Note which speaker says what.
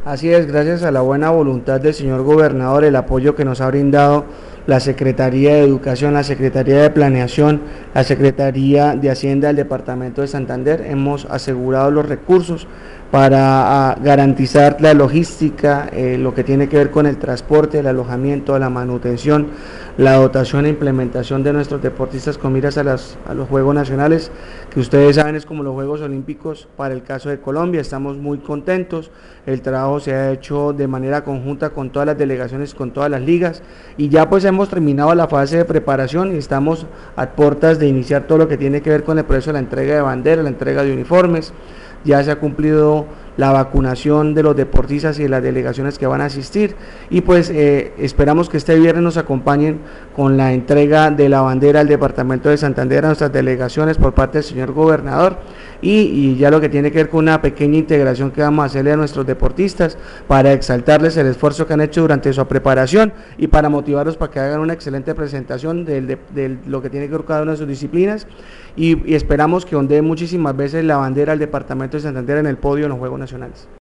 Speaker 1: Así es, gracias a la buena voluntad del señor gobernador, el apoyo que nos ha brindado la Secretaría de Educación, la Secretaría de Planeación, la Secretaría de Hacienda del Departamento de Santander, hemos asegurado los recursos para garantizar la logística, lo que tiene que ver con el transporte, el alojamiento, la manutención, la dotación e implementación de nuestros deportistas con miras a los Juegos Nacionales, que ustedes saben es como los Juegos Olímpicos para el caso de Colombia. Estamos muy contentos, el trabajo se ha hecho de manera conjunta con todas las delegaciones, con todas las ligas, y ya pues hemos terminado la fase de preparación y estamos a puertas de iniciar todo lo que tiene que ver con el proceso de la entrega de banderas, la entrega de uniformes. Ya se ha cumplido la vacunación de los deportistas y de las delegaciones que van a asistir, y pues esperamos que este viernes nos acompañen con la entrega de la bandera al departamento de Santander a nuestras delegaciones por parte del señor gobernador, y ya lo que tiene que ver con una pequeña integración que vamos a hacerle a nuestros deportistas para exaltarles el esfuerzo que han hecho durante su preparación y para motivarlos para que hagan una excelente presentación de lo que tiene que ver cada una de sus disciplinas, y esperamos que ondee muchísimas veces la bandera al departamento de Santander en el podio en los Juegos Nacionales.